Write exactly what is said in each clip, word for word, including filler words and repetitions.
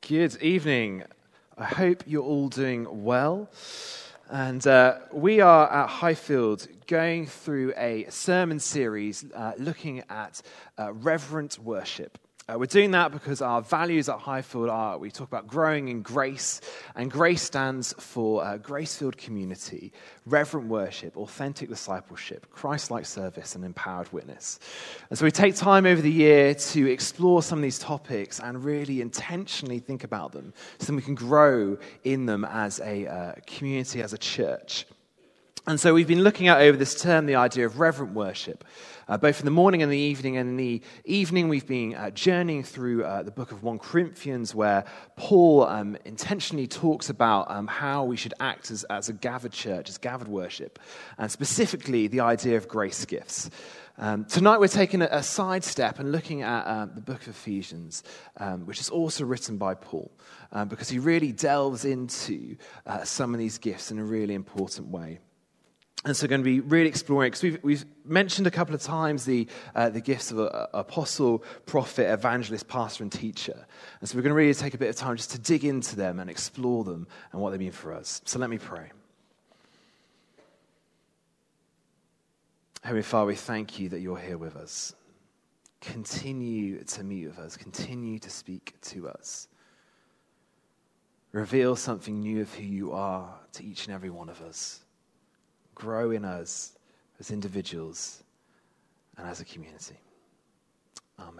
Good evening. I hope you're all doing well. And uh, we are at Highfield going through a sermon series uh, looking at uh, reverent worship. Uh, we're doing that because our values at Highfield are, we talk about growing in grace, and grace stands for uh, grace-filled community, reverent worship, authentic discipleship, Christ-like service, and empowered witness. And so we take time over the year to explore some of these topics and really intentionally think about them so that we can grow in them as a uh, community, as a church. And so we've been looking at over this term the idea of reverent worship, uh, both in the morning and the evening. And in the evening, we've been uh, journeying through uh, the book of First Corinthians, where Paul um, intentionally talks about um, how we should act as, as a gathered church, as gathered worship, and specifically the idea of grace gifts. Um, tonight, we're taking a, a sidestep and looking at uh, the book of Ephesians, um, which is also written by Paul, um, because he really delves into uh, some of these gifts in a really important way. And so we're going to be really exploring, because we've, we've mentioned a couple of times the uh, the gifts of a, a apostle, prophet, evangelist, pastor, and teacher. And so we're going to really take a bit of time just to dig into them and explore them and what they mean for us. So let me pray. Heavenly Father, we thank you that you're here with us. Continue to meet with us. Continue to speak to us. Reveal something new of who you are to each and every one of us. Grow in us as individuals and as a community. Amen.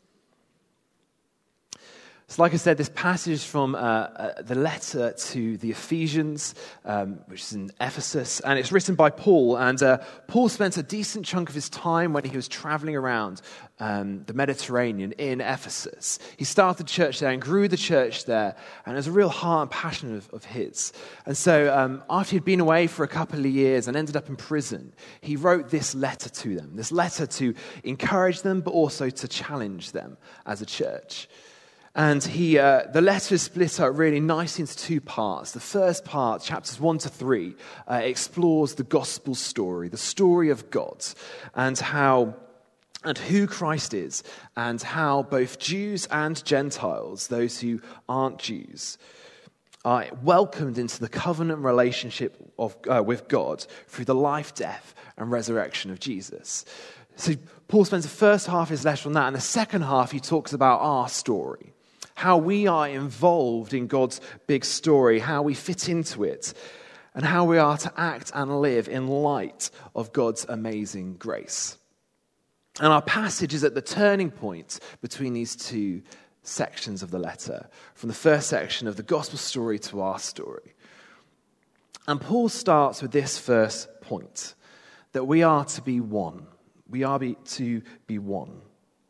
So like I said, this passage is from uh, uh, the letter to the Ephesians, um, which is in Ephesus, and it's written by Paul. And uh, Paul spent a decent chunk of his time when he was traveling around um, the Mediterranean in Ephesus. He started the church there and grew the church there, and it was a real heart and passion of, of his. And so um, after he'd been away for a couple of years and ended up in prison, he wrote this letter to them, this letter to encourage them, but also to challenge them as a church. And he, uh, the letter is split up really nicely into two parts. The first part, chapters one to three, uh, explores the gospel story, the story of God, and how and who Christ is, and how both Jews and Gentiles, those who aren't Jews, are welcomed into the covenant relationship of uh, with God through the life, death, and resurrection of Jesus. So Paul spends the first half of his letter on that, and the second half he talks about our story. How we are involved in God's big story, how we fit into it, and how we are to act and live in light of God's amazing grace. And our passage is at the turning point between these two sections of the letter, from the first section of the gospel story to our story. And Paul starts with this first point, that we are to be one. We are be, to be one.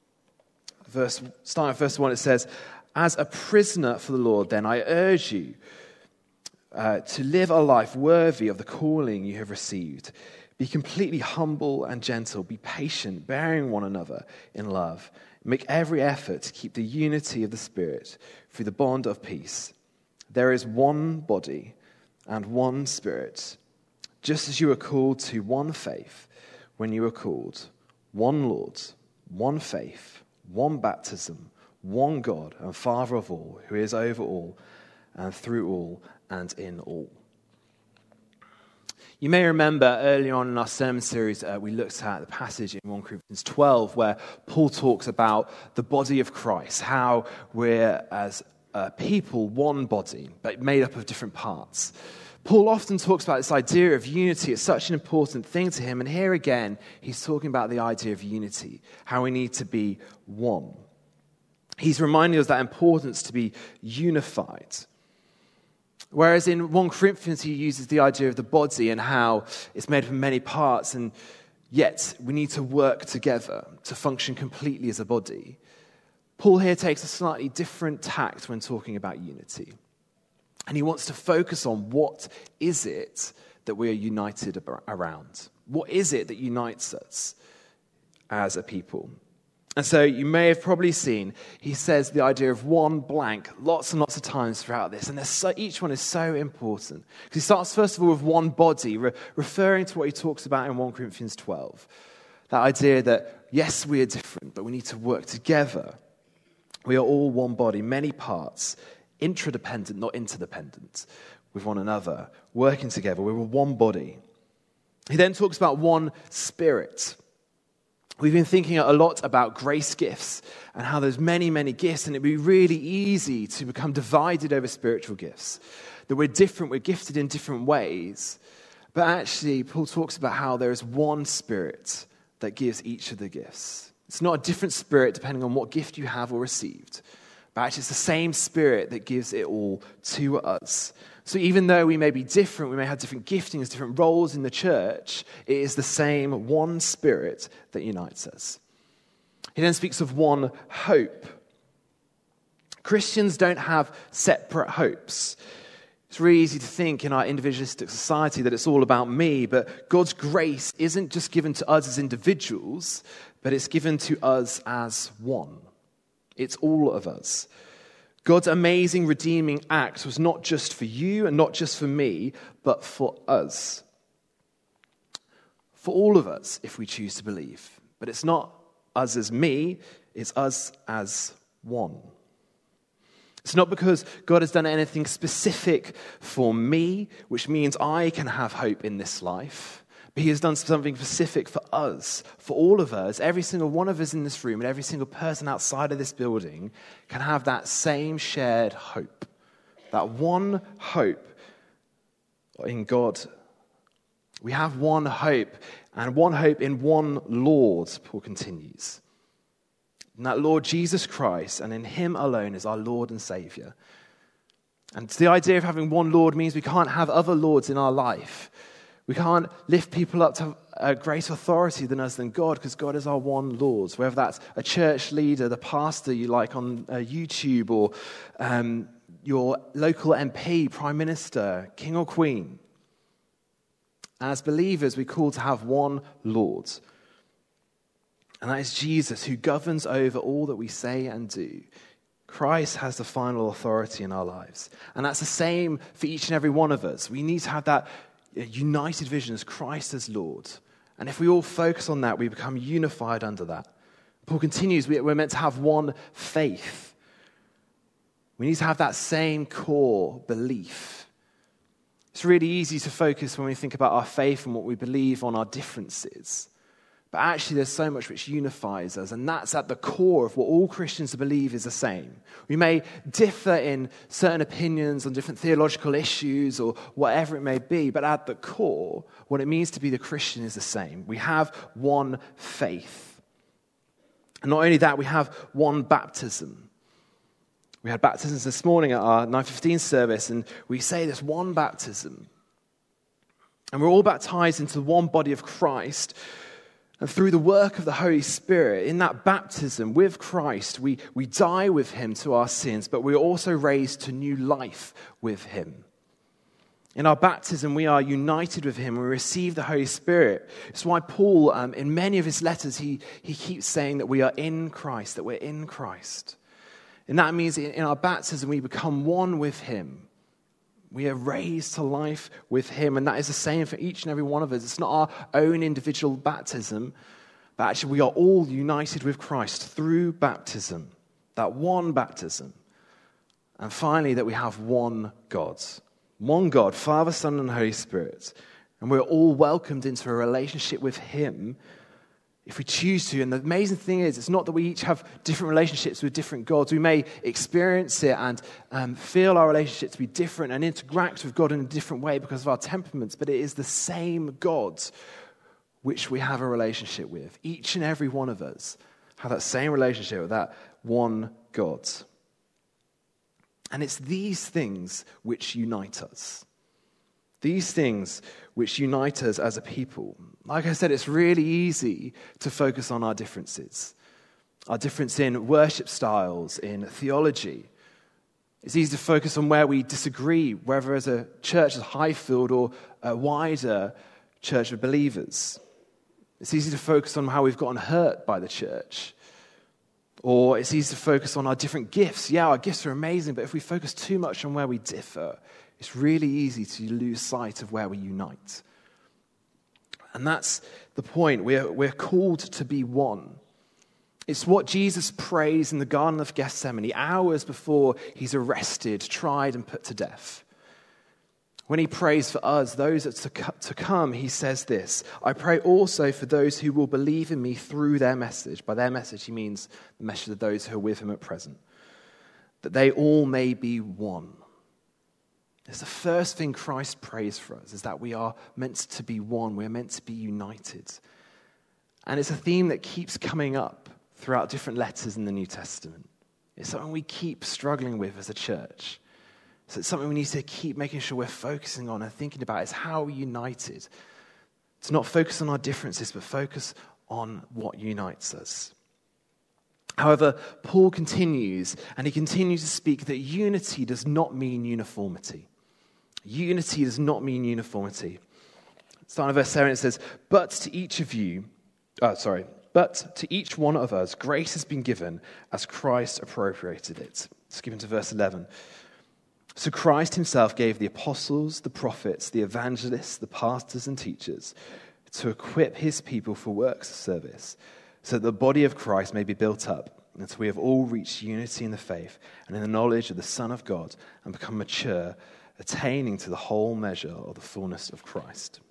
Verse, starting at verse one, it says, "As a prisoner for the Lord, then, I urge you uh, to live a life worthy of the calling you have received. Be completely humble and gentle. Be patient, bearing one another in love. Make every effort to keep the unity of the Spirit through the bond of peace. There is one body and one Spirit, just as you were called to one faith when you were called, one Lord, one faith, one baptism, one God and Father of all, who is over all and through all and in all." You may remember earlier on in our sermon series, uh, we looked at the passage in First Corinthians twelve where Paul talks about the body of Christ, how we're as a people one body, but made up of different parts. Paul often talks about this idea of unity. It's such an important thing to him. And here again, he's talking about the idea of unity, how we need to be one. He's reminding us that importance to be unified. Whereas in First Corinthians, he uses the idea of the body and how it's made from many parts, and yet we need to work together to function completely as a body. Paul here takes a slightly different tact when talking about unity. And he wants to focus on what is it that we are united around? What is it that unites us as a people? And so you may have probably seen, he says the idea of one blank lots and lots of times throughout this. And so, each one is so important. Because he starts first of all with one body, re- referring to what he talks about in First Corinthians twelve. That idea that, yes, we are different, but we need to work together. We are all one body, many parts interdependent, not interdependent with one another, working together. We're one body. He then talks about one spirit. We've been thinking a lot about grace gifts and how there's many, many gifts, and it'd be really easy to become divided over spiritual gifts. That we're different, we're gifted in different ways. But actually, Paul talks about how there is one spirit that gives each of the gifts. It's not a different spirit depending on what gift you have or received. But actually, it's the same spirit that gives it all to us. So even though we may be different, we may have different giftings, different roles in the church, it is the same one spirit that unites us. He then speaks of one hope. Christians don't have separate hopes. It's really easy to think in our individualistic society that it's all about me, but God's grace isn't just given to us as individuals, but it's given to us as one. It's all of us. God's amazing redeeming act was not just for you and not just for me, but for us. For all of us, if we choose to believe. But it's not us as me, it's us as one. It's not because God has done anything specific for me, which means I can have hope in this life. But he has done something specific for us, for all of us. Every single one of us in this room and every single person outside of this building can have that same shared hope. That one hope in God. We have one hope, and one hope in one Lord, Paul continues. And that Lord Jesus Christ, and in him alone is our Lord and Savior. And the idea of having one Lord means we can't have other lords in our life. We can't lift people up to a greater authority than us than God, because God is our one Lord. Whether that's a church leader, the pastor you like on uh, YouTube, or um, your local M P, prime minister, king or queen. As believers, we're called to have one Lord. And that is Jesus, who governs over all that we say and do. Christ has the final authority in our lives. And that's the same for each and every one of us. We need to have that united vision as Christ as Lord. And if we all focus on that, we become unified under that. Paul continues, we're meant to have one faith. We need to have that same core belief. It's really easy to focus when we think about our faith and what we believe on our differences. But actually, there's so much which unifies us, and that's at the core of what all Christians believe is the same. We may differ in certain opinions on different theological issues or whatever it may be, but at the core, what it means to be the Christian is the same. We have one faith. And not only that, we have one baptism. We had baptisms this morning at our nine fifteen service, and we say this one baptism. And we're all baptized into one body of Christ. And through the work of the Holy Spirit, in that baptism with Christ, we, we die with him to our sins, but we're also raised to new life with him. In our baptism, we are united with him. We receive the Holy Spirit. It's why Paul, um, in many of his letters, he, he keeps saying that we are in Christ, that we're in Christ. And that means in, in our baptism, we become one with him. We are raised to life with him, and that is the same for each and every one of us. It's not our own individual baptism, but actually we are all united with Christ through baptism, that one baptism. And finally, that we have one God, one God, Father, Son, and Holy Spirit. And we're all welcomed into a relationship with him if we choose to. And the amazing thing is, it's not that we each have different relationships with different gods. We may experience it and um, feel our relationship to be different and interact with God in a different way because of our temperaments, but it is the same God which we have a relationship with. Each and every one of us have that same relationship with that one God. And it's these things which unite us. These things which unite us as a people. Like I said, it's really easy to focus on our differences. Our difference in worship styles, in theology. It's easy to focus on where we disagree, whether as a church as Highfield or a wider church of believers. It's easy to focus on how we've gotten hurt by the church. Or it's easy to focus on our different gifts. Yeah, our gifts are amazing, but if we focus too much on where we differ, it's really easy to lose sight of where we unite. And that's the point. We're, we're called to be one. It's what Jesus prays in the Garden of Gethsemane hours before he's arrested, tried, and put to death. When he prays for us, those that are to come, he says this, I pray also for those who will believe in me through their message. By their message, he means the message of those who are with him at present. That they all may be one. It's the first thing Christ prays for us, is that we are meant to be one. We're meant to be united. And it's a theme that keeps coming up throughout different letters in the New Testament. It's something we keep struggling with as a church. So it's something we need to keep making sure we're focusing on and thinking about is how we're united. To not focus on our differences, but focus on what unites us. However, Paul continues, and he continues to speak that unity does not mean uniformity. Unity does not mean uniformity. Starting at verse seven, it says, But to each of you, oh, sorry, but to each one of us, grace has been given as Christ appropriated it. Skipping to verse eleven. So Christ himself gave the apostles, the prophets, the evangelists, the pastors and teachers to equip his people for works of service, so that the body of Christ may be built up, until we have all reached unity in the faith and in the knowledge of the Son of God and become mature, attaining to the whole measure of the fullness of Christ.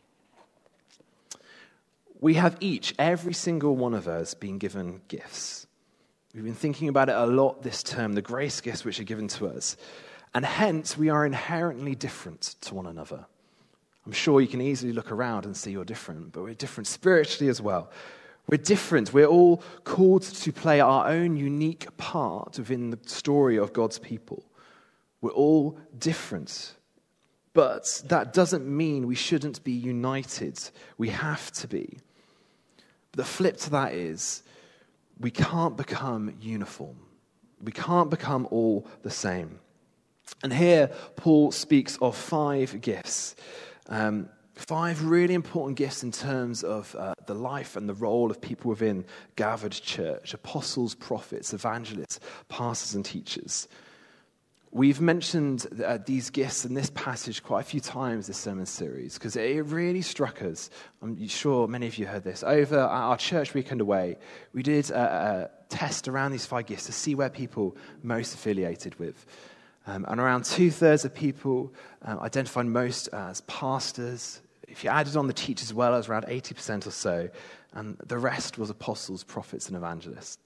We have each, every single one of us, been given gifts. We've been thinking about it a lot this term, the grace gifts which are given to us. And hence, we are inherently different to one another. I'm sure you can easily look around and see you're different, but we're different spiritually as well. We're different. We're all called to play our own unique part within the story of God's people. We're all different. But that doesn't mean we shouldn't be united. We have to be. But the flip to that is, we can't become uniform. We can't become all the same. And here, Paul speaks of five gifts. Um, five really important gifts in terms of uh, the life and the role of people within gathered church. Apostles, prophets, evangelists, pastors and teachers. We've mentioned uh, these gifts in this passage quite a few times this sermon series because it really struck us. I'm sure many of you heard this. Over our church weekend away, we did a, a test around these five gifts to see where people most affiliated with. Um, and around two-thirds of people um, identified most as pastors. If you added on the teachers as well, it was around eighty percent or so. And the rest was apostles, prophets, and evangelists.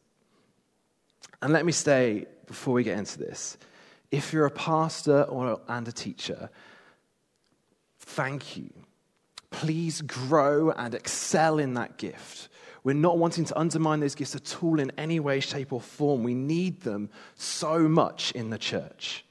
And let me say, before we get into this, if you're a pastor or and a teacher, thank you. Please grow and excel in that gift. We're not wanting to undermine those gifts at all in any way, shape, or form. We need them so much in the church.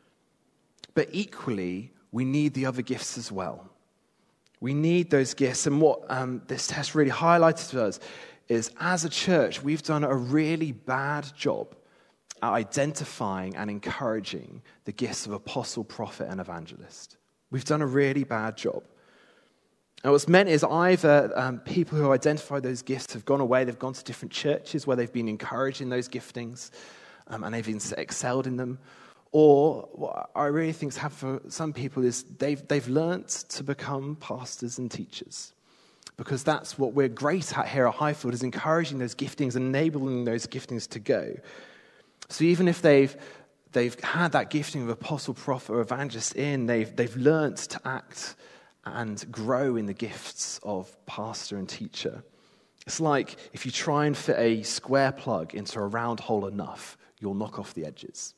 But equally, we need the other gifts as well. We need those gifts. And what um, this test really highlighted to us is, as a church, we've done a really bad job at identifying and encouraging the gifts of apostle, prophet, and evangelist. We've done a really bad job. And what's meant is either um, people who identify those gifts have gone away, they've gone to different churches where they've been encouraging those giftings um, and they've been excelled in them. Or what I really think has happened for some people is they've, they've learnt to become pastors and teachers. Because that's what we're great at here at Highfield, is encouraging those giftings, enabling those giftings to go. So even if they've they've had that gifting of apostle, prophet, or evangelist in, they've they've learnt to act and grow in the gifts of pastor and teacher. It's like if you try and fit a square plug into a round hole enough, you'll knock off the edges.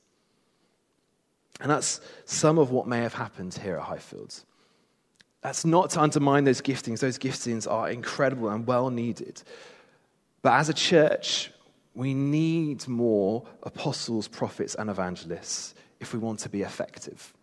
And that's some of what may have happened here at Highfields. That's not to undermine those giftings. Those giftings are incredible and well needed. But as a church, we need more apostles, prophets, and evangelists if we want to be effective.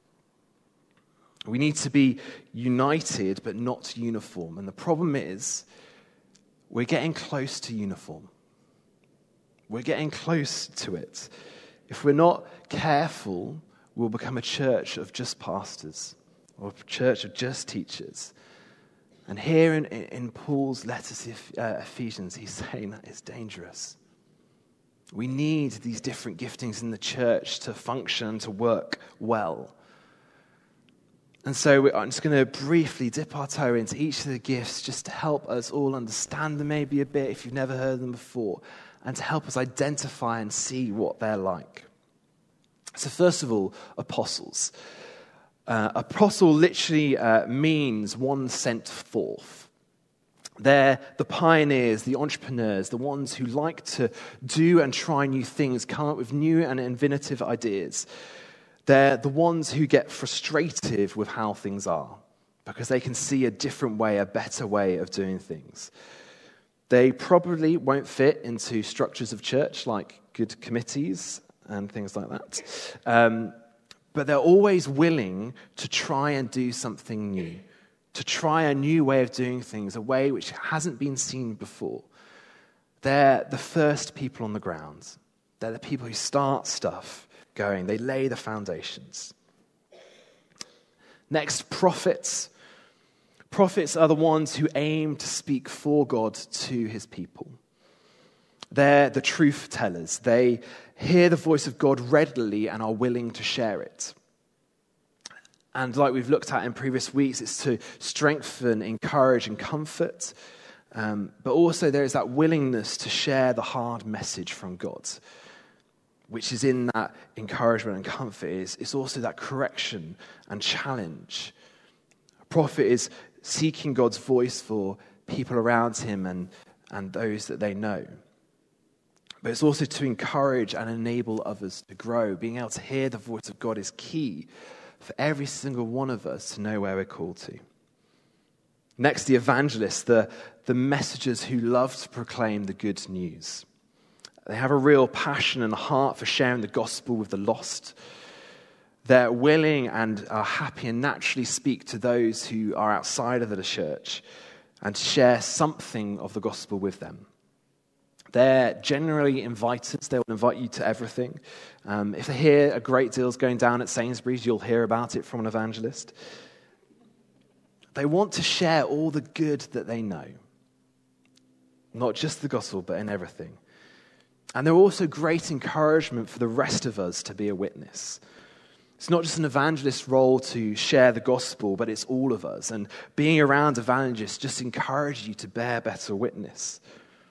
We need to be united, but not uniform. And the problem is, we're getting close to uniform. We're getting close to it. If we're not careful, we'll become a church of just pastors, or a church of just teachers. And here in, in Paul's letter to uh, Ephesians, he's saying that it's dangerous. We need these different giftings in the church to function, to work well. And so I'm just going to briefly dip our toe into each of the gifts just to help us all understand them maybe a bit if you've never heard them before, and to help us identify and see what they're like. So first of all, apostles. Uh, apostle literally uh, means one sent forth. They're the pioneers, the entrepreneurs, the ones who like to do and try new things, come up with new and innovative ideas. They're the ones who get frustrated with how things are because they can see a different way, a better way of doing things. They probably won't fit into structures of church like good committees and things like that. Um, but they're always willing to try and do something new, to try a new way of doing things, a way which hasn't been seen before. They're the first people on the ground. They're the people who start stuff going. They lay the foundations. Next, prophets. Prophets are the ones who aim to speak for God to his people. They're the truth tellers. They hear the voice of God readily and are willing to share it. And like we've looked at in previous weeks, it's to strengthen, encourage, and comfort. Um, but also there is that willingness to share the hard message from God, which is in that encouragement and comfort. Is it's also that correction and challenge. A prophet is seeking God's voice for people around him and, and those that they know. But it's also to encourage and enable others to grow. Being able to hear the voice of God is key for every single one of us to know where we're called to. Next, the evangelists, the, the messengers who love to proclaim the good news. They have a real passion and heart for sharing the gospel with the lost. They're willing and are happy and naturally speak to those who are outside of the church and share something of the gospel with them. They're generally inviters. They will invite you to everything. Um, if they hear a great deal's going down at Sainsbury's, you'll hear about it from an evangelist. They want to share all the good that they know. Not just the gospel, but in everything. And they're also great encouragement for the rest of us to be a witness. It's not just an evangelist's role to share the gospel, but it's all of us. And being around evangelists just encourages you to bear better witness.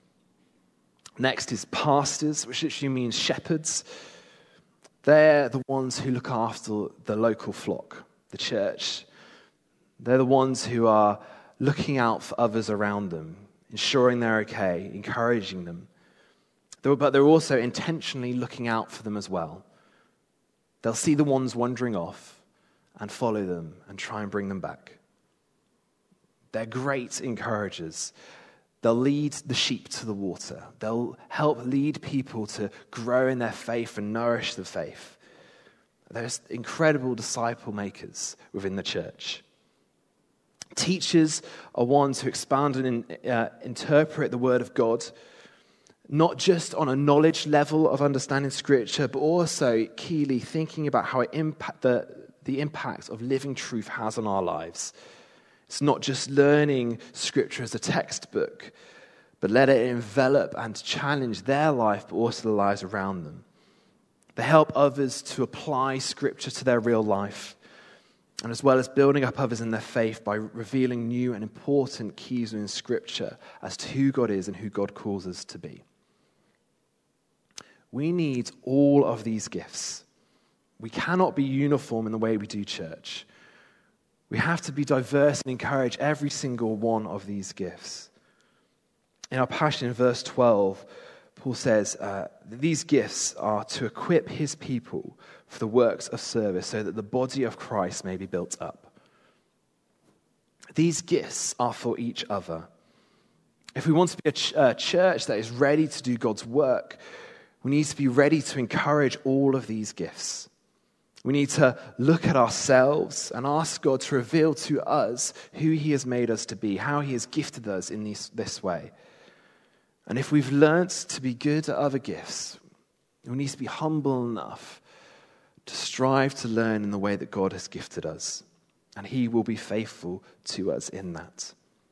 Next is pastors, which literally means shepherds. They're the ones who look after the local flock, the church. They're the ones who are looking out for others around them, ensuring they're okay, encouraging them. But they're also intentionally looking out for them as well. They'll see the ones wandering off and follow them and try and bring them back. They're great encouragers. They'll lead the sheep to the water. They'll help lead people to grow in their faith and nourish the faith. There's incredible disciple makers within the church. Teachers are ones who expand and uh, interpret the word of God, not just on a knowledge level of understanding Scripture, but also keenly thinking about how it impact the, the impact of living truth has on our lives. It's not just learning Scripture as a textbook, but let it envelop and challenge their life, but also the lives around them. They help others to apply Scripture to their real life, and as well as building up others in their faith by revealing new and important keys in Scripture as to who God is and who God calls us to be. We need all of these gifts. We cannot be uniform in the way we do church. We have to be diverse and encourage every single one of these gifts. In our passage in verse twelve, Paul says, uh, these gifts are to equip his people for the works of service so that the body of Christ may be built up. These gifts are for each other. If we want to be a, ch- a church that is ready to do God's work, we need to be ready to encourage all of these gifts. We need to look at ourselves and ask God to reveal to us who he has made us to be, how he has gifted us in this, this way. And if we've learnt to be good at other gifts, we need to be humble enough to strive to learn in the way that God has gifted us. And he will be faithful to us in that.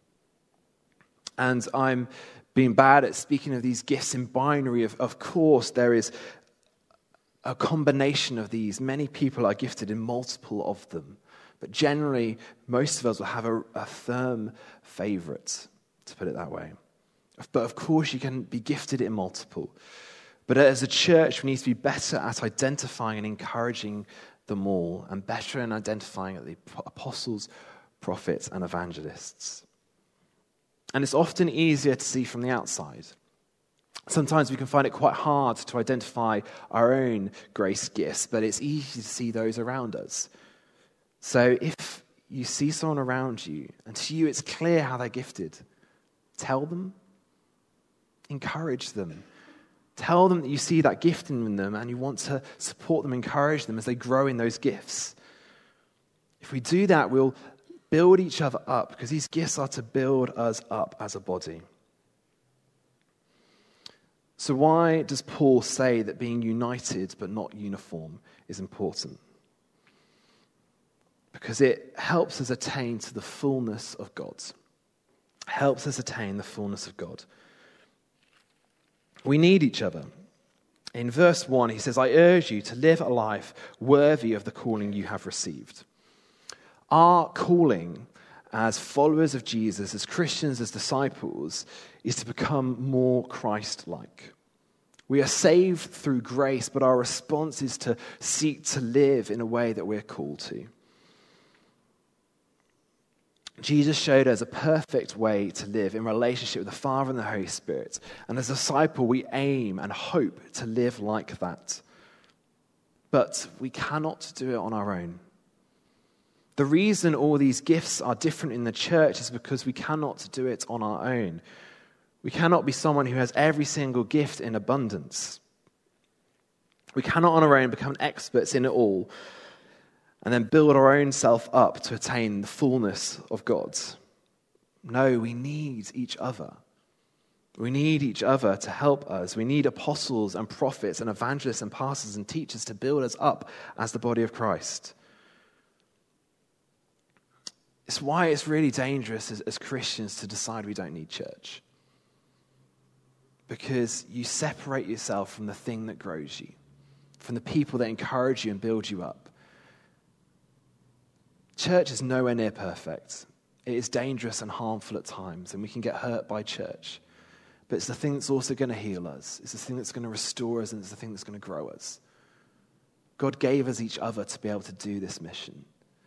And I'm being bad at speaking of these gifts in binary. Of, of course, there is a combination of these. Many people are gifted in multiple of them. But generally, most of us will have a, a firm favorite, to put it that way. But of course, you can be gifted in multiple. But as a church, we need to be better at identifying and encouraging them all, and better in identifying the apostles, prophets, and evangelists. And it's often easier to see from the outside. Sometimes we can find it quite hard to identify our own grace gifts, but it's easy to see those around us. So if you see someone around you, and to you it's clear how they're gifted, tell them, encourage them. Tell them that you see that gift in them and you want to support them, encourage them as they grow in those gifts. If we do that, we'll build each other up, because these gifts are to build us up as a body. So why does Paul say that being united but not uniform is important? Because it helps us attain to the fullness of God. Helps us attain the fullness of God. We need each other. In verse one, he says, I urge you to live a life worthy of the calling you have received. Our calling as followers of Jesus, as Christians, as disciples, is to become more Christ-like. We are saved through grace, but our response is to seek to live in a way that we're called to. Jesus showed us a perfect way to live in relationship with the Father and the Holy Spirit. And as a disciple, we aim and hope to live like that. But we cannot do it on our own. The reason all these gifts are different in the church is because we cannot do it on our own. We cannot be someone who has every single gift in abundance. We cannot on our own become experts in it all and then build our own self up to attain the fullness of God. No, we need each other. We need each other to help us. We need apostles and prophets and evangelists and pastors and teachers to build us up as the body of Christ. It's why it's really dangerous as, as Christians to decide we don't need church. Because you separate yourself from the thing that grows you, from the people that encourage you and build you up. Church is nowhere near perfect. It is dangerous and harmful at times, and we can get hurt by church. But it's the thing that's also going to heal us. It's the thing that's going to restore us, and it's the thing that's going to grow us. God gave us each other to be able to do this mission.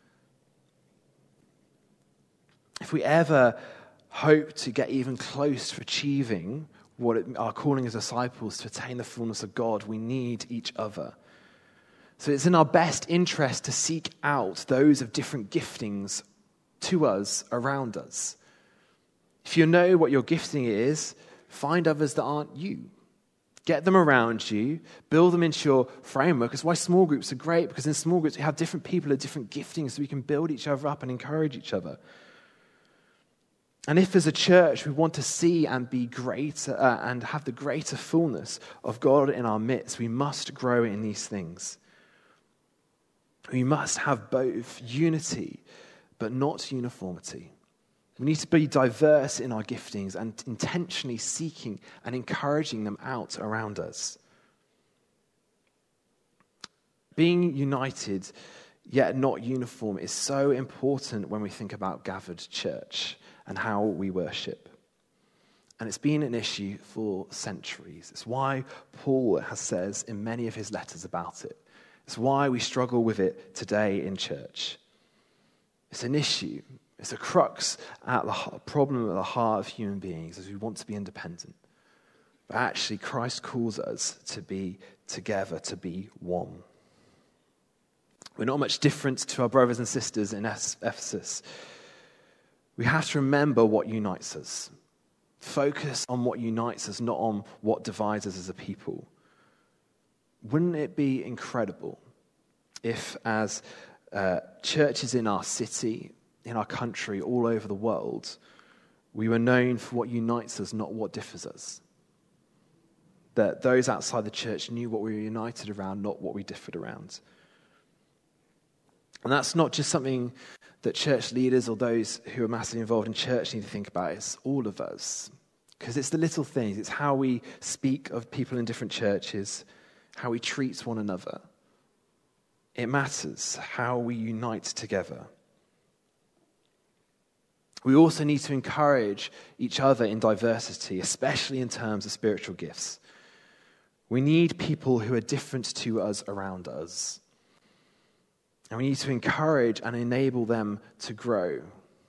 If we ever hope to get even close to achieving what it, our calling as disciples to attain the fullness of God, we need each other. So it's in our best interest to seek out those of different giftings to us, around us. If you know what your gifting is, find others that aren't you. Get them around you, build them into your framework. That's why small groups are great, because in small groups we have different people with different giftings so we can build each other up and encourage each other. And if as a church we want to see and be greater uh, and have the greater fullness of God in our midst, we must grow in these things. We must have both unity, but not uniformity. We need to be diverse in our giftings and intentionally seeking and encouraging them out around us. Being united, yet not uniform, is so important when we think about gathered church and how we worship. And it's been an issue for centuries. It's why Paul has says in many of his letters about it. It's why we struggle with it today in church. It's an issue. It's a crux at the problem at the heart of human beings, as we want to be independent. But actually, Christ calls us to be together, to be one. We're not much different to our brothers and sisters in Ephesus. We have to remember what unites us. Focus on what unites us, not on what divides us as a people. Wouldn't it be incredible if, as uh, churches in our city, in our country, all over the world, we were known for what unites us, not what differs us? That those outside the church knew what we were united around, not what we differed around. And that's not just something that church leaders or those who are massively involved in church need to think about. It's all of us. Because it's the little things. It's how we speak of people in different churches, how we treat one another. It matters how we unite together. We also need to encourage each other in diversity, especially in terms of spiritual gifts. We need people who are different to us around us. And we need to encourage and enable them to grow.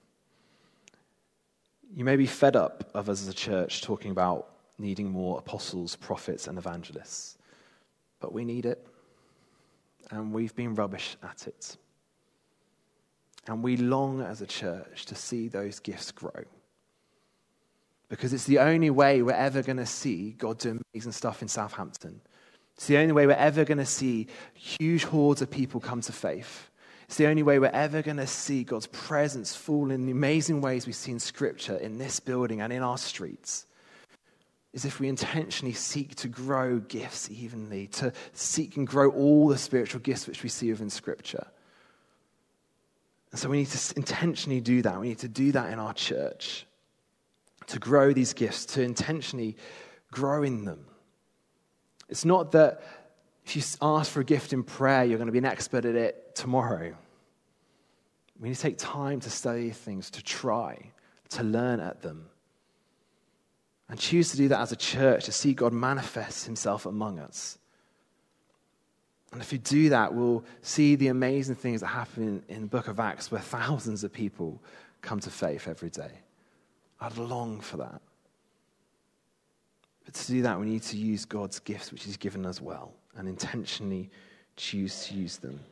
You may be fed up of us as a church talking about needing more apostles, prophets, and evangelists. But we need it. And we've been rubbish at it. And we long as a church to see those gifts grow. Because it's the only way we're ever going to see God do amazing stuff in Southampton. It's the only way we're ever going to see huge hordes of people come to faith. It's the only way we're ever going to see God's presence fall in the amazing ways we see in Scripture, in this building and in our streets, is if we intentionally seek to grow gifts evenly, to seek and grow all the spiritual gifts which we see within Scripture. And so we need to intentionally do that. We need to do that in our church, to grow these gifts, to intentionally grow in them. It's not that if you ask for a gift in prayer, you're going to be an expert at it tomorrow. We need to take time to study things, to try, to learn at them. And choose to do that as a church, to see God manifest himself among us. And if we do that, we'll see the amazing things that happen in, in the book of Acts, where thousands of people come to faith every day. I'd long for that. But to do that, we need to use God's gifts, which he's given us well, and intentionally choose to use them.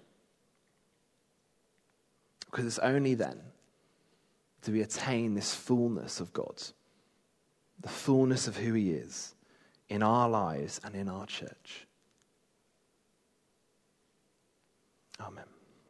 Because it's only then do we attain this fullness of God, the fullness of who he is in our lives and in our church. Amen.